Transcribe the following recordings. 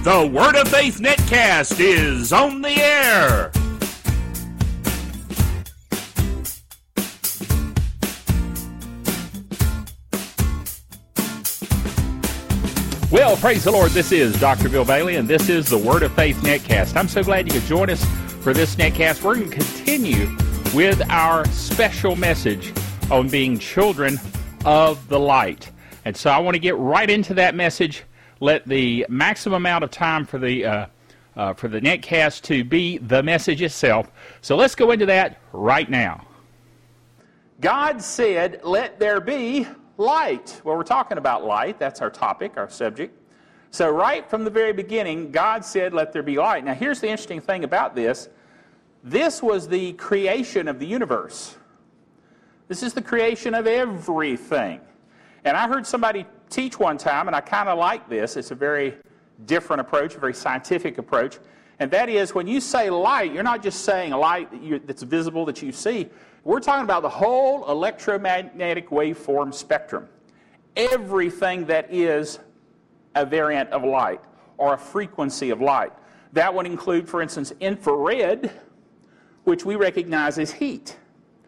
The Word of Faith Netcast is on the air. Well, praise the Lord. This is Dr. Bill Bailey, and this is the Word of Faith Netcast. I'm so glad you could join us for this netcast. We're going to continue with our special message on being children of the light. And so I want to get right into that message. Let the maximum amount of time for the netcast to be the message itself. So let's go into that right now. God said, "Let there be light." Well, we're talking about light. That's our topic, our subject. So right from the very beginning, God said, "Let there be light." Now, here's the interesting thing about this. This was the creation of the universe. This is the creation of everything. And I heard somebody teach one time, and I kind of like this. It's a very different approach, a very scientific approach. And that is, when you say light, you're not just saying a light that's visible, that you see. We're talking about the whole electromagnetic waveform spectrum. Everything that is a variant of light or a frequency of light. That would include, for instance, infrared, which we recognize as heat,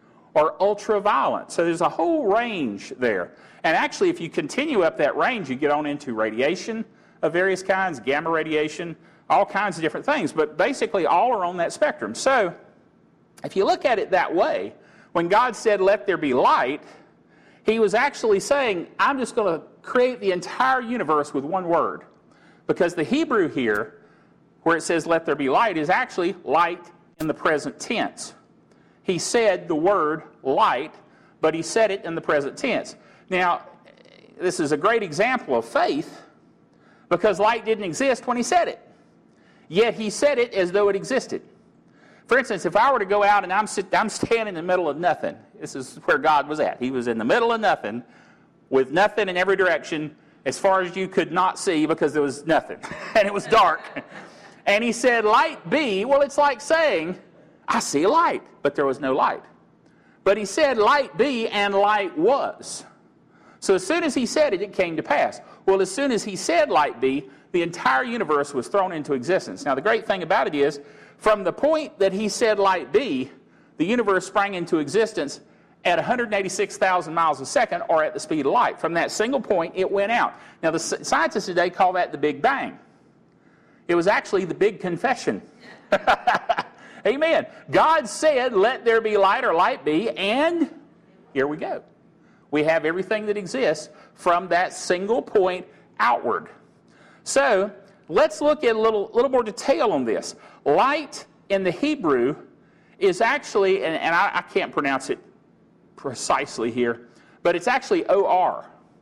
or ultraviolet. So there's a whole range there. And actually, if you continue up that range, you get on into radiation of various kinds, gamma radiation, all kinds of different things. But basically, all are on that spectrum. So if you look at it that way, when God said, "Let there be light," He was actually saying, I'm just going to create the entire universe with one word. Because the Hebrew here, where it says, "Let there be light," is actually light in the present tense. He said the word light, but He said it in the present tense. Now, this is a great example of faith, because light didn't exist when He said it. Yet He said it as though it existed. For instance, if I were to go out and I'm standing in the middle of nothing, this is where God was at. He was in the middle of nothing, with nothing in every direction, as far as you could not see, because there was nothing, and it was dark. And He said, "Light be." Well, it's like saying, I see a light, but there was no light. But He said, "Light be," and light was. So as soon as He said it, it came to pass. Well, as soon as He said, "Light be," the entire universe was thrown into existence. Now, the great thing about it is, from the point that He said, "Light be," the universe sprang into existence at 186,000 miles a second, or at the speed of light. From that single point, it went out. Now, the scientists today call that the Big Bang. It was actually the Big Confession. Amen. God said, "Let there be light," or "Light be," and here we go. We have everything that exists from that single point outward. So let's look at a little more detail on this. Light in the Hebrew is actually, and I can't pronounce it precisely here, but it's actually O-R.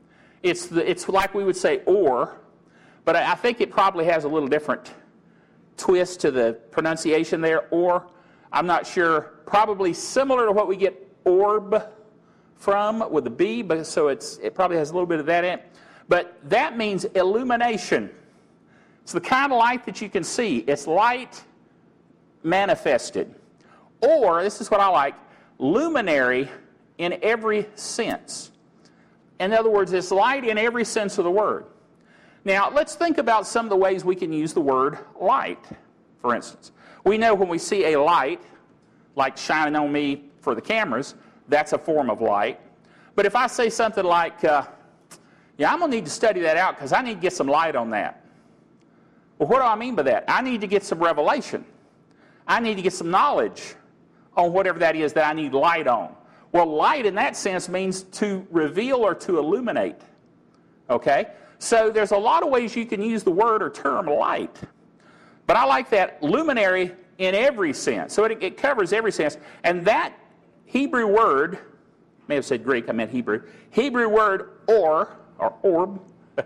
It's like we would say or, but I think it probably has a little different twist to the pronunciation there, or. I'm not sure. Probably similar to what we get orb from with the B, but so it probably has a little bit of that in it. But that means illumination. It's the kind of light that you can see. It's light manifested. Or, this is what I like, luminary in every sense. In other words, it's light in every sense of the word. Now, let's think about some of the ways we can use the word light, for instance. We know when we see a light, like shining on me for the cameras, that's a form of light. But if I say something like, I'm going to need to study that out because I need to get some light on that. Well, what do I mean by that? I need to get some revelation. I need to get some knowledge on whatever that is that I need light on. Well, light in that sense means to reveal or to illuminate. Okay? So there's a lot of ways you can use the word or term light. But I like that luminary in every sense. So it covers every sense. And that Hebrew word, I may have said Greek, I meant Hebrew. Hebrew word or orb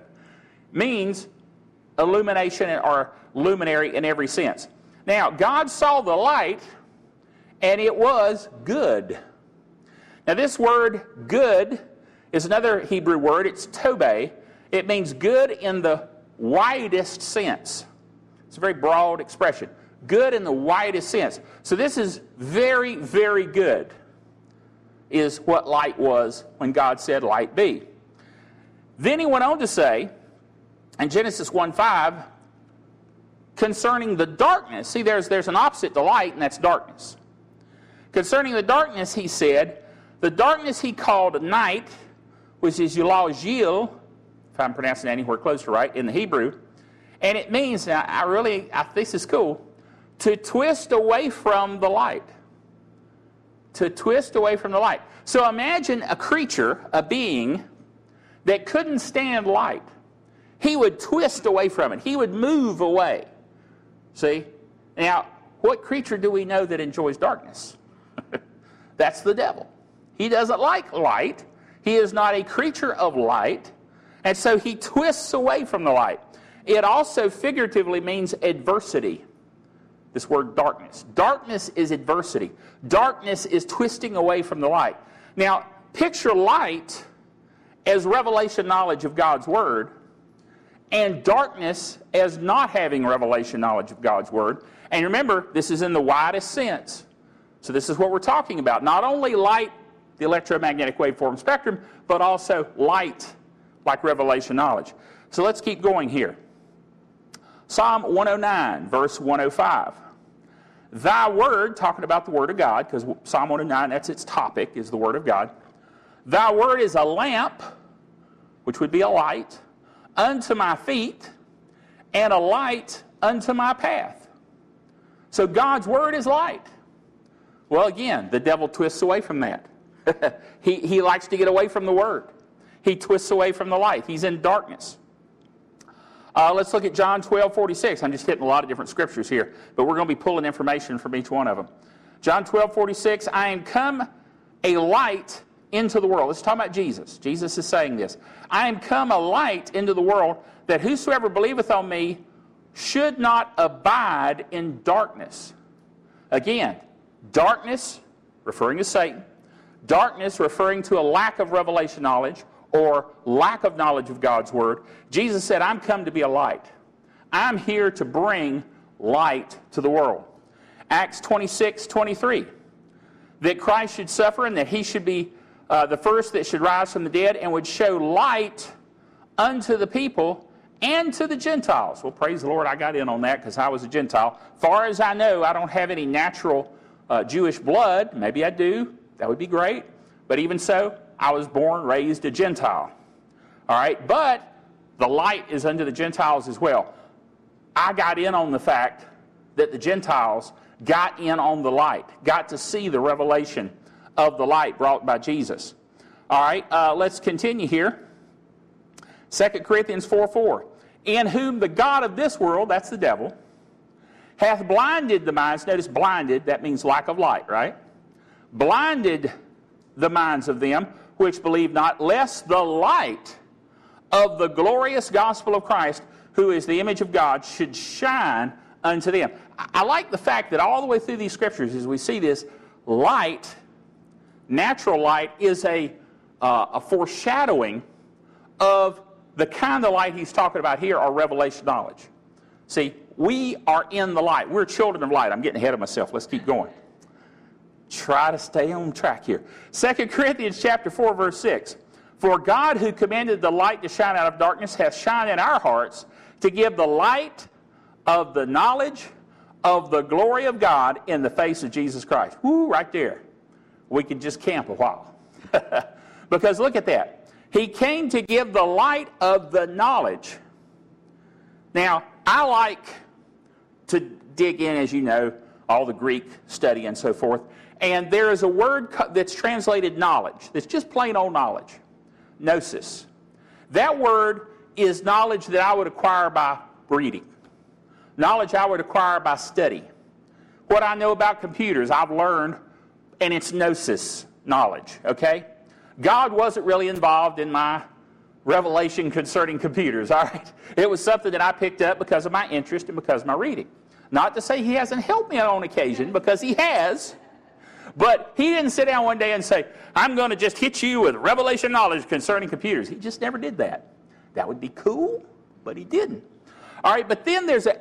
means illumination or luminary in every sense. Now, God saw the light, and it was good. Now, this word good is another Hebrew word. It's tobeh. It means good in the widest sense. It's a very broad expression. Good in the widest sense. So this is very, very good, is what light was when God said, "Light be." Then He went on to say, in Genesis 1:5, concerning the darkness, see, there's an opposite to light, and that's darkness. Concerning the darkness, he said, the darkness he called night, which is Yulal, if I'm pronouncing that anywhere close to right, in the Hebrew. And it means, now, I think this is cool, to twist away from the light. To twist away from the light. So imagine a creature, a being, that couldn't stand light. He would twist away from it. He would move away. See? Now, what creature do we know that enjoys darkness? That's the devil. He doesn't like light. He is not a creature of light. And so he twists away from the light. It also figuratively means adversity. This word darkness. Darkness is adversity. Darkness is twisting away from the light. Now, picture light as revelation knowledge of God's Word, and darkness as not having revelation knowledge of God's Word. And remember, this is in the widest sense. So this is what we're talking about. Not only light, the electromagnetic waveform spectrum, but also light, like revelation knowledge. So let's keep going here. Psalm 109, verse 105. Thy word, talking about the Word of God, because Psalm 109, that's its topic, is the Word of God. Thy word is a lamp, which would be a light, unto my feet, and a light unto my path. So God's Word is light. Well, again, the devil twists away from that. He likes to get away from the Word. He twists away from the light. He's in darkness. Let's look at John 12:46. I'm just hitting a lot of different scriptures here, but we're going to be pulling information from each one of them. John 12:46, I am come a light into the world. Let's talk about Jesus. Jesus is saying this. I am come a light into the world, that whosoever believeth on me should not abide in darkness. Again, darkness, referring to Satan. Darkness, referring to a lack of revelation knowledge or lack of knowledge of God's Word. Jesus said, I'm come to be a light. I'm here to bring light to the world. Acts 26:23, that Christ should suffer and that he should be the first that should rise from the dead and would show light unto the people and to the Gentiles. Well, praise the Lord, I got in on that because I was a Gentile. Far as I know, I don't have any natural Jewish blood. Maybe I do. That would be great. But even so, I was born, raised a Gentile. All right? But the light is unto the Gentiles as well. I got in on the fact that the Gentiles got in on the light, got to see the revelation of the light brought by Jesus. All right, let's continue here. 2 Corinthians 4:4. In whom the God of this world, that's the devil, hath blinded the minds. Notice blinded, that means lack of light, right? Blinded the minds of them which believe not, lest the light of the glorious gospel of Christ, who is the image of God, should shine unto them. I like the fact that all the way through these scriptures, as we see this, light, natural light, is a foreshadowing of the kind of light he's talking about here, or revelation knowledge. See, we are in the light. We're children of light. I'm getting ahead of myself. Let's keep going. Try to stay on track here. 2 Corinthians chapter 4, verse 6. For God, who commanded the light to shine out of darkness, hath shined in our hearts to give the light of the knowledge of the glory of God in the face of Jesus Christ. Woo, right there. We can just camp a while. Because look at that. He came to give the light of the knowledge. Now, I like to dig in, as you know, all the Greek study and so forth. And there is a word that's translated knowledge. That's just plain old knowledge. Gnosis. That word is knowledge that I would acquire by reading. Knowledge I would acquire by study. What I know about computers, I've learned, and it's gnosis knowledge, okay? God wasn't really involved in my revelation concerning computers, all right? It was something that I picked up because of my interest and because of my reading. Not to say he hasn't helped me on occasion, because he has. But he didn't sit down one day and say, I'm going to just hit you with revelation knowledge concerning computers. He just never did that. That would be cool, but he didn't. All right, but then there's an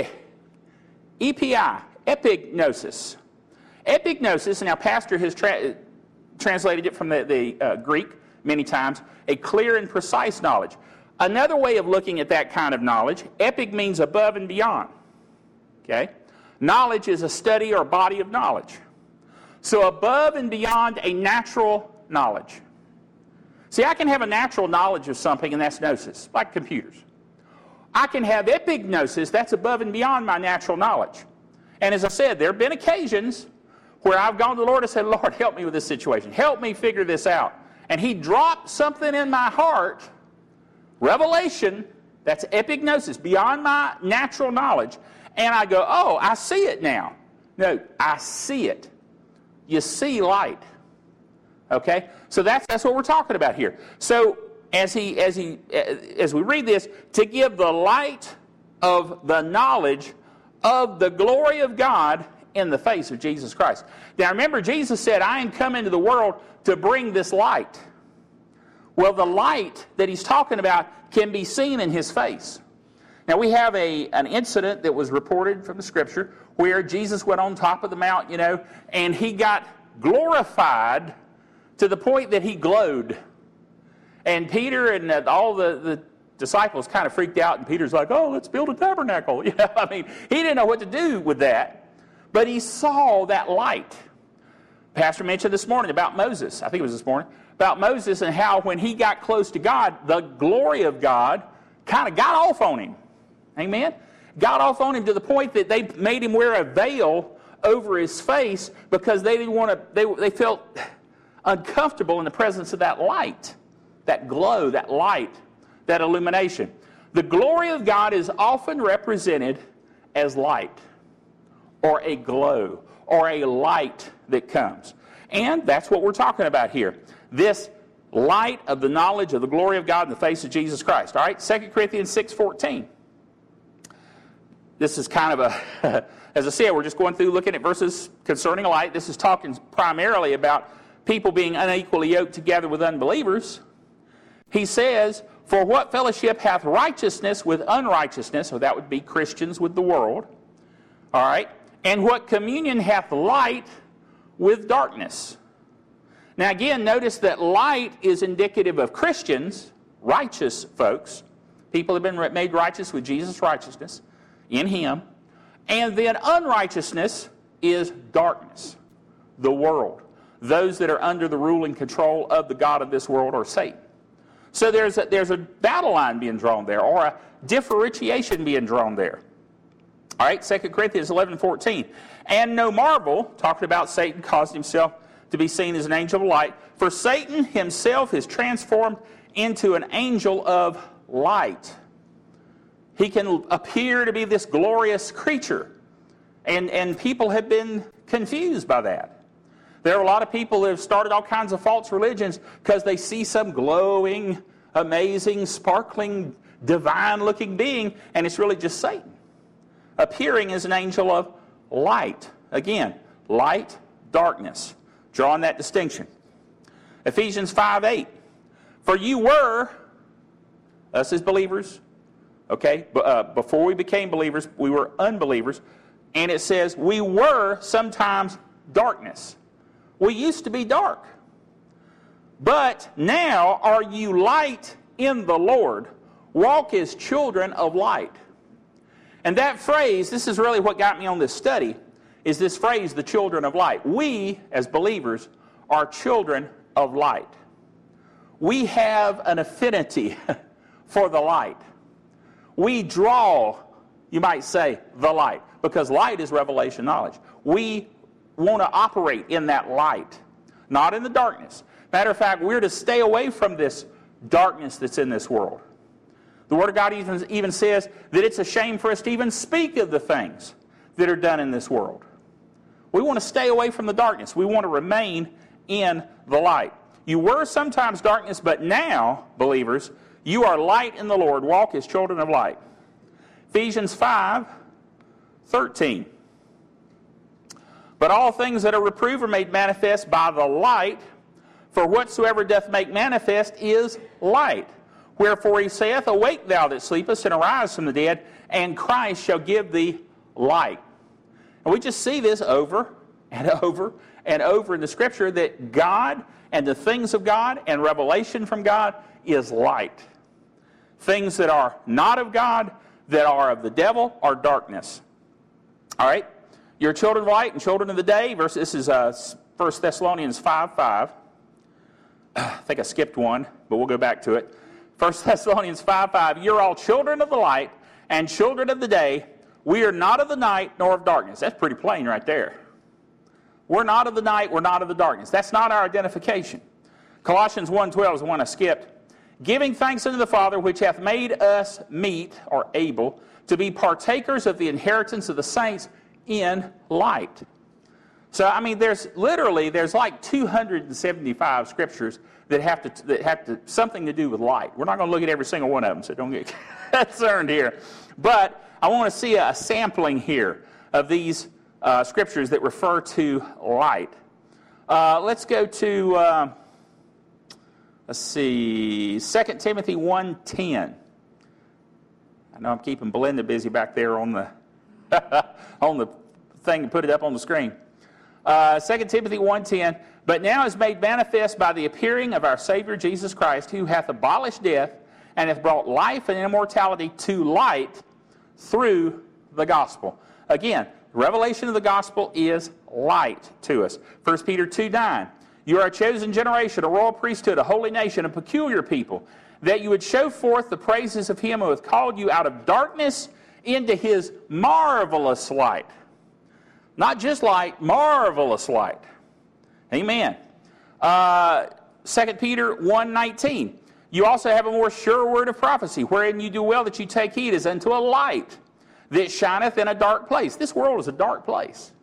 epignosis. Epignosis, and our pastor has translated it from the Greek many times, a clear and precise knowledge. Another way of looking at that kind of knowledge, epic means above and beyond. Okay? Knowledge is a study or body of knowledge. So above and beyond a natural knowledge. See, I can have a natural knowledge of something, and that's gnosis, like computers. I can have epignosis, that's above and beyond my natural knowledge. And as I said, there have been occasions where I've gone to the Lord and said, Lord, help me with this situation. Help me figure this out. And He dropped something in my heart, revelation, that's epignosis, beyond my natural knowledge. And I go, oh, I see it now. No, I see it. You see light. Okay? So that's what we're talking about here. So as we read this, to give the light of the knowledge of the glory of God in the face of Jesus Christ. Now remember, Jesus said, I am come into the world to bring this light. Well, the light that He's talking about can be seen in His face. Now we have an incident that was reported from the Scripture where Jesus went on top of the mount, and He got glorified to the point that He glowed. And Peter and all the disciples kind of freaked out, and Peter's like, oh, let's build a tabernacle. He didn't know what to do with that, but he saw that light. Pastor mentioned this morning about Moses, I think it was this morning, about Moses and how when he got close to God, the glory of God kind of got off on him. Amen? Got off on him to the point that they made him wear a veil over his face because they didn't want to, they felt uncomfortable in the presence of that light, that glow, that light, that illumination. The glory of God is often represented as light, or a glow, or a light that comes. And that's what we're talking about here. This light of the knowledge of the glory of God in the face of Jesus Christ. All right, 2 Corinthians 6:14. This is kind of a, as I said, we're just going through looking at verses concerning light. This is talking primarily about people being unequally yoked together with unbelievers. He says, for what fellowship hath righteousness with unrighteousness, so that would be Christians with the world. All right, and what communion hath light with darkness? Now again, notice that light is indicative of Christians, righteous folks. People have been made righteous with Jesus' righteousness in Him. And then unrighteousness is darkness, the world. Those that are under the rule and control of the god of this world, or Satan. So there's a battle line being drawn there, or a differentiation being drawn there. All right, 2 Corinthians 11:14. And no marvel, talking about Satan caused himself to be seen as an angel of light, for Satan himself is transformed into an angel of light. He can appear to be this glorious creature, and people have been confused by that. There are a lot of people who have started all kinds of false religions because they see some glowing, amazing, sparkling, divine-looking being, and it's really just Satan, appearing as an angel of light. Again, light, darkness, drawing that distinction. Ephesians 5:8. For you were, us as believers, okay, before we became believers, we were unbelievers, and it says we were sometimes darkness. We used to be dark. But now are you light in the Lord. Walk as children of light. And that phrase, this is really what got me on this study, is this phrase, the children of light. We, as believers, are children of light. We have an affinity for the light. We draw, you might say, the light, because light is revelation knowledge. We want to operate in that light, not in the darkness. Matter of fact, we're to stay away from this darkness that's in this world. The Word of God even says that it's a shame for us to even speak of the things that are done in this world. We want to stay away from the darkness. We want to remain in the light. You were sometimes darkness, but now, believers, you are light in the Lord. Walk as children of light. Ephesians 5:13. But all things that are reproved are made manifest by the light, for whatsoever doth make manifest is light. Wherefore he saith, awake thou that sleepest, and arise from the dead, and Christ shall give thee light. And we just see this over and over and over in the Scripture, that God and the things of God and revelation from God is light. Things that are not of God, that are of the devil, are darkness. All right? You're children of light and children of the day. This is 1 Thessalonians 5:5. I think I skipped one, but we'll go back to it. 1 Thessalonians 5:5. You're all children of the light and children of the day. We are not of the night nor of darkness. That's pretty plain right there. We're not of the night, we're not of the darkness. That's not our identification. Colossians 1:12 is the one I skipped. Giving thanks unto the Father, which hath made us meet, or able, to be partakers of the inheritance of the saints in light. So, I mean, there's like 275 scriptures that have something to do with light. We're not going to look at every single one of them, so don't get concerned here. But I want to see a sampling here of these scriptures that refer to light. Let's go to, let's see, 2 Timothy 1:10. I know I'm keeping Belinda busy back there on the on the thing to put it up on the screen. 2 Timothy 1:10, but now is made manifest by the appearing of our Savior Jesus Christ, who hath abolished death, and hath brought life and immortality to light through the gospel. Again, the revelation of the gospel is light to us. 1 Peter 2:9, you are a chosen generation, a royal priesthood, a holy nation, a peculiar people, that you would show forth the praises of him who hath called you out of darkness into his marvelous light. Not just light, marvelous light. Amen. 2 Peter 1:19. You also have a more sure word of prophecy, wherein you do well that you take heed as unto a light that shineth in a dark place. This world is a dark place.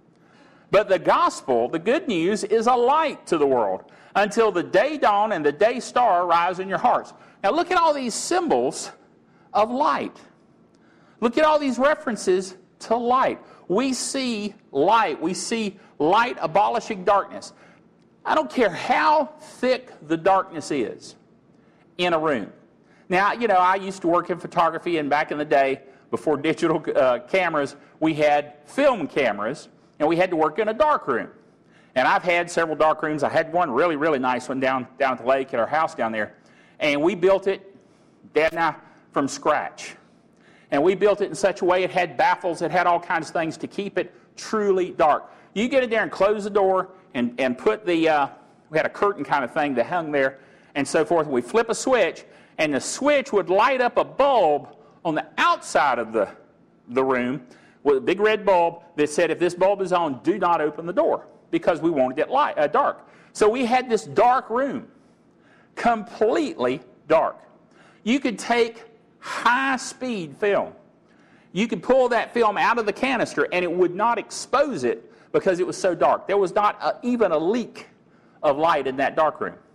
But the gospel, the good news, is a light to the world until the day dawn and the day star rise in your hearts. Now look at all these symbols of light. Look at all these references to light. We see light. We see light abolishing darkness. I don't care how thick the darkness is in a room. Now, you know, I used to work in photography, and back in the day, before digital cameras, we had film cameras, and we had to work in a dark room. And I've had several dark rooms. I had one really, really nice one down at the lake at our house down there. And we built it, Dad and I, from scratch. And we built it in such a way it had baffles, it had all kinds of things to keep it truly dark. You get in there and close the door and put the, we had a curtain kind of thing that hung there and so forth. And we flip a switch, and the switch would light up a bulb on the outside of the room with a big red bulb that said, if this bulb is on, do not open the door, because we wanted it dark. So we had this dark room, completely dark. You could take high-speed film. You could pull that film out of the canister and it would not expose it because it was so dark. There was not even a leak of light in that dark room.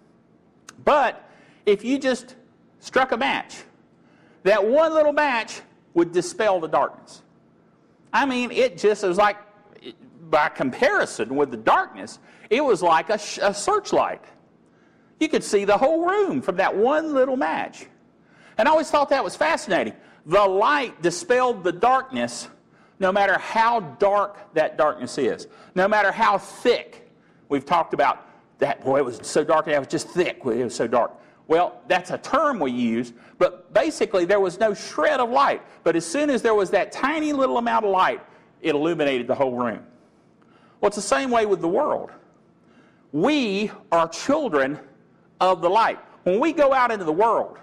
But if you just struck a match, that one little match would dispel the darkness. I mean, it was like, by comparison with the darkness, it was like a searchlight. You could see the whole room from that one little match. And I always thought that was fascinating. The light dispelled the darkness no matter how dark that darkness is. No matter how thick. We've talked about that, boy, it was so dark and it was just thick. It was so dark. Well, that's a term we use, but basically there was no shred of light. But as soon as there was that tiny little amount of light, it illuminated the whole room. Well, it's the same way with the world. We are children of the light. When we go out into the world,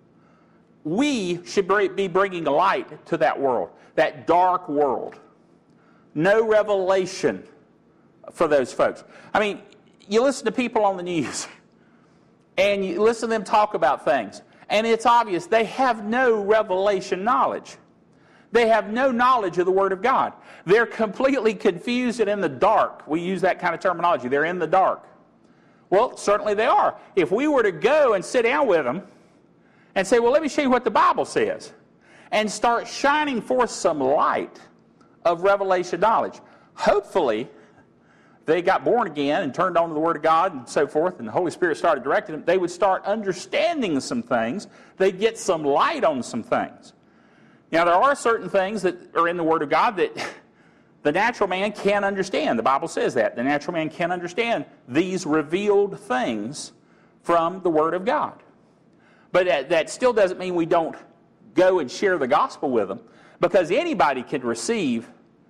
we should be bringing a light to that world, that dark world. No revelation for those folks. I mean, you listen to people on the news, and you listen to them talk about things, and it's obvious they have no revelation knowledge. They have no knowledge of the Word of God. They're completely confused and in the dark. We use that kind of terminology. They're in the dark. Well, certainly they are. If we were to go and sit down with them and say, well, let me show you what the Bible says, and start shining forth some light of revelation knowledge, hopefully they got born again and turned on to the Word of God and so forth, and the Holy Spirit started directing them, they would start understanding some things. They'd get some light on some things. Now, there are certain things that are in the Word of God that the natural man can't understand. The Bible says that. The natural man can't understand these revealed things from the Word of God. But that still doesn't mean we don't go and share the gospel with them, because anybody can receive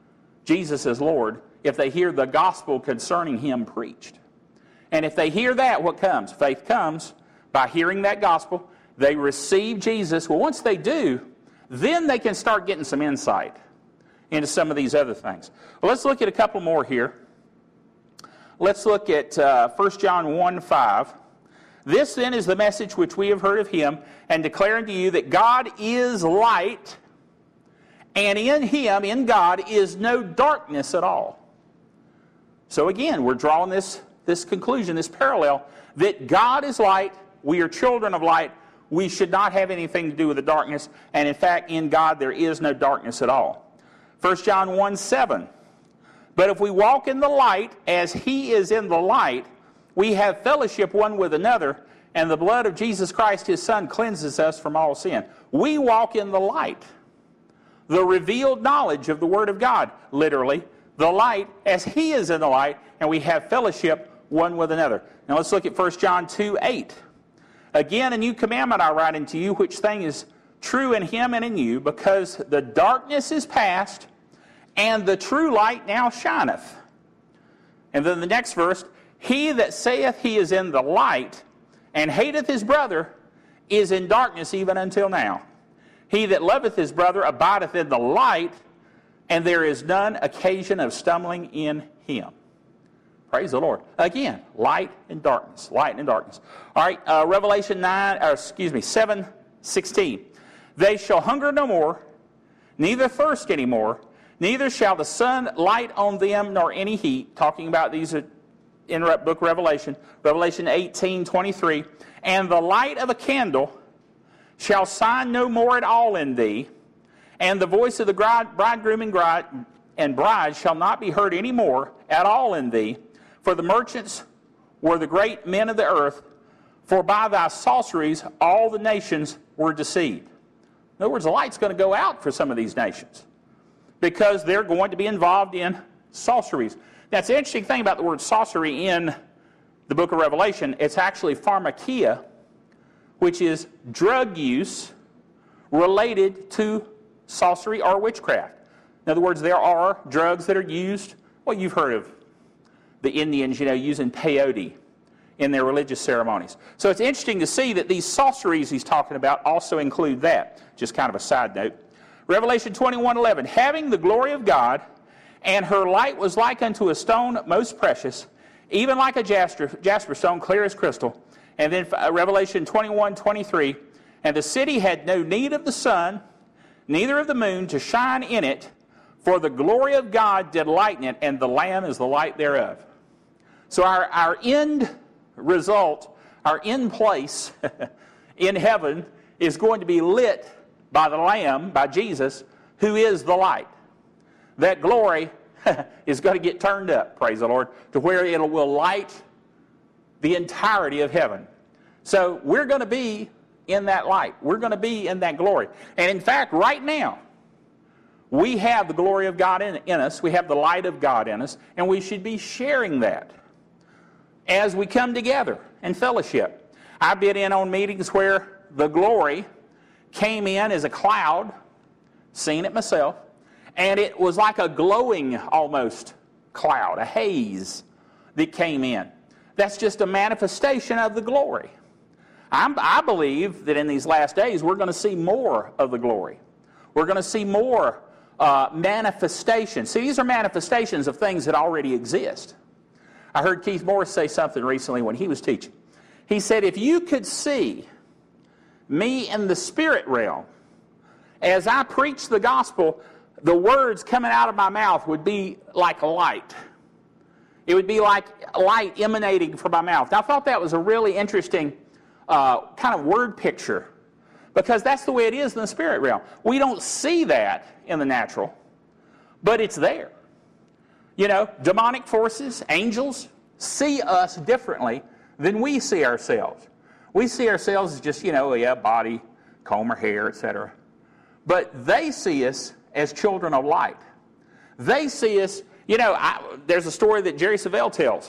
Jesus as Lord if they hear the gospel concerning Him preached. And if they hear that, what comes? Faith comes by hearing that gospel. They receive Jesus. Well, once they do, then they can start getting some insight into some of these other things. Well, let's look at a couple more here. Let's look at 1 John 1:5. This then is the message which we have heard of Him, and declare unto you that God is light, and in Him, in God, is no darkness at all. So again, we're drawing this conclusion, this parallel, that God is light, we are children of light, we should not have anything to do with the darkness, and in fact, in God there is no darkness at all. 1 John 1:7. But if we walk in the light as He is in the light, we have fellowship one with another, and the blood of Jesus Christ, His Son, cleanses us from all sin. We walk in the light, the revealed knowledge of the Word of God, literally, the light as He is in the light, and we have fellowship one with another. Now let's look at 1 John 2:8. Again, a new commandment I write unto you, which thing is true in Him and in you, because the darkness is past, and the true light now shineth. And then the next verse, he that saith he is in the light, and hateth his brother, is in darkness even until now. He that loveth his brother abideth in the light, and there is none occasion of stumbling in him. Praise the Lord. Again, light and darkness. Light and darkness. All right, Revelation 7:16. They shall hunger no more, neither thirst any more, neither shall the sun light on them nor any heat. Talking about these in book Revelation. Revelation 18:23. And the light of a candle shall shine no more at all in thee, and the voice of the bridegroom and bride shall not be heard any more at all in thee. For the merchants were the great men of the earth, for by thy sorceries all the nations were deceived. In other words, the light's going to go out for some of these nations because they're going to be involved in sorceries. That's the interesting thing about the word sorcery in the book of Revelation. It's actually pharmakia, which is drug use related to sorcery or witchcraft. In other words, there are drugs that are used. Well, you've heard of the Indians, using peyote in their religious ceremonies. So it's interesting to see that these sorceries he's talking about also include that. Just kind of a side note. Revelation 21:11, having the glory of God, and her light was like unto a stone most precious, even like a jasper stone, clear as crystal. And then Revelation 21:23, and the city had no need of the sun, neither of the moon to shine in it, for the glory of God did lighten it, and the Lamb is the light thereof. So our end result, our end place in heaven is going to be lit by the Lamb, by Jesus, who is the light. That glory is going to get turned up, praise the Lord, to where it will light the entirety of heaven. So we're going to be in that light. We're going to be in that glory. And in fact, right now, we have the glory of God in us. We have the light of God in us. And we should be sharing that as we come together and fellowship. I've been in on meetings where the glory came in as a cloud, seen it myself, and it was like a glowing almost cloud, a haze that came in. That's just a manifestation of the glory. I believe that in these last days we're going to see more of the glory. We're going to see more manifestations. See, these are manifestations of things that already exist. I heard Keith Morris say something recently when he was teaching. He said, if you could see me in the spirit realm, as I preach the gospel, the words coming out of my mouth would be like light. It would be like light emanating from my mouth. And I thought that was a really interesting kind of word picture, because that's the way it is in the spirit realm. We don't see that in the natural, but it's there. Demonic forces, angels, see us differently than we see ourselves. We see ourselves as just, body, comb or hair, etc. But they see us as children of light. They see us, there's a story that Jerry Savelle tells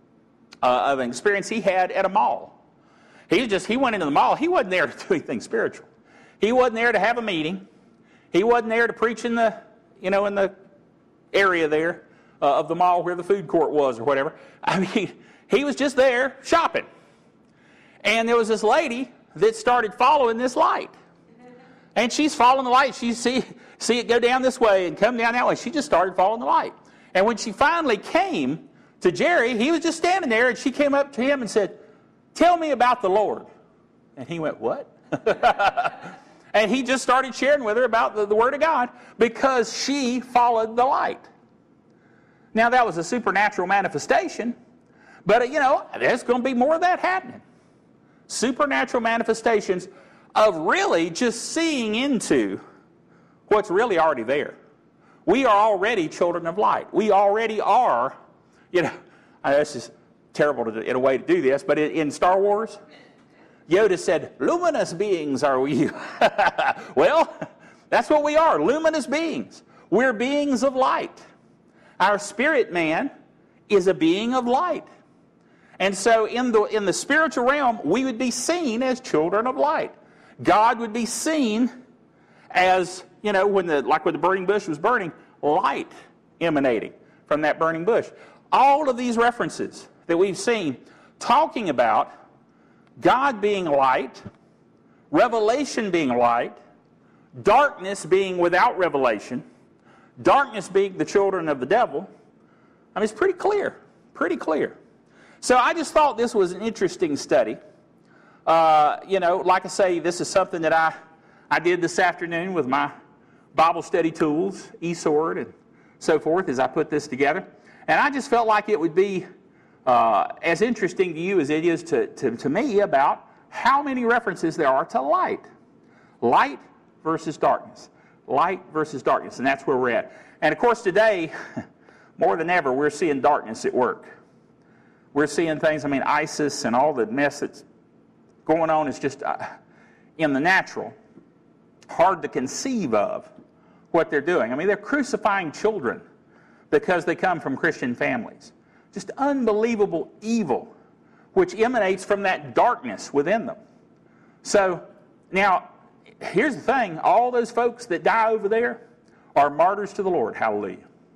of an experience he had at a mall. He went into the mall. He wasn't there to do anything spiritual. He wasn't there to have a meeting. He wasn't there to preach in the area there of the mall where the food court was or whatever. I mean, he was just there shopping. And there was this lady that started following this light. And she's following the light. She see it go down this way and come down that way. She just started following the light. And when she finally came to Jerry, he was just standing there, and she came up to him and said, "Tell me about the Lord." And he went, "What?" And he just started sharing with her about the Word of God because she followed the light. Now, that was a supernatural manifestation, but, there's going to be more of that happening. Supernatural manifestations of really just seeing into what's really already there. We are already children of light. We already are, this is terrible in a way to do this, but in Star Wars, Yoda said, "Luminous beings are we." Well, that's what we are, luminous beings. We're beings of light. Our spirit man is a being of light. And so in the spiritual realm, we would be seen as children of light. God would be seen as, when the burning bush was burning, light emanating from that burning bush. All of these references that we've seen talking about God being light, revelation being light, darkness being without revelation, darkness being the children of the devil. I mean, it's pretty clear, pretty clear. So I just thought this was an interesting study. Like I say, this is something that I did this afternoon with my Bible study tools, eSword, and so forth, as I put this together. And I just felt like it would be as interesting to you as it is to me about how many references there are to light. Light versus darkness. Light versus darkness, and that's where we're at. And of course today, more than ever, we're seeing darkness at work. We're seeing things, ISIS and all the mess that's going on is just in the natural, hard to conceive of what they're doing. They're crucifying children because they come from Christian families. Just unbelievable evil, which emanates from that darkness within them. So, now, here's the thing. All those folks that die over there are martyrs to the Lord. Hallelujah.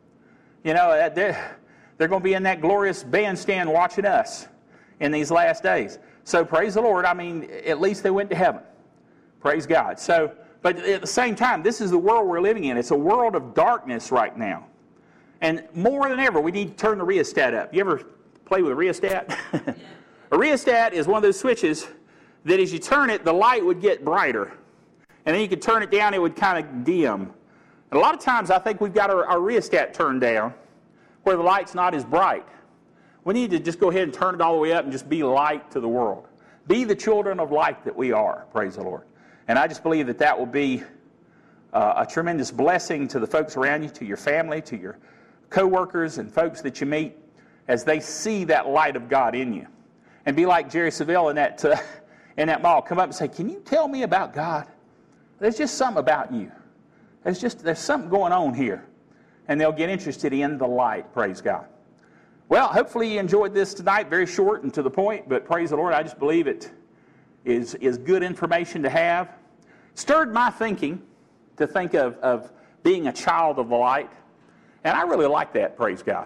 They're going to be in that glorious bandstand watching us in these last days. So, praise the Lord. At least they went to heaven. Praise God. So, but at the same time, this is the world we're living in. It's a world of darkness right now. And more than ever, we need to turn the rheostat up. You ever play with a rheostat? A rheostat is one of those switches that as you turn it, the light would get brighter. And then you could turn it down, it would kind of dim. And a lot of times I think we've got our rheostat turned down where the light's not as bright. We need to just go ahead and turn it all the way up and just be light to the world. Be the children of light that we are, praise the Lord. And I just believe that will be a tremendous blessing to the folks around you, to your family, to your co-workers and folks that you meet as they see that light of God in you. And be like Jerry Savelle in that mall. Come up and say, "Can you tell me about God? There's just something about you. There's something going on here." And they'll get interested in the light, praise God. Well, hopefully you enjoyed this tonight. Very short and to the point, but praise the Lord, I just believe it is good information to have. Stirred my thinking to think of being a child of the light. And I really like that, praise God.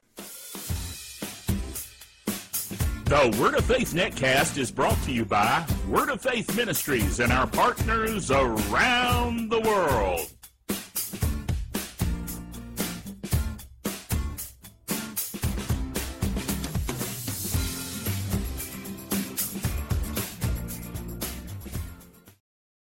The Word of Faith Netcast is brought to you by Word of Faith Ministries and our partners around the world.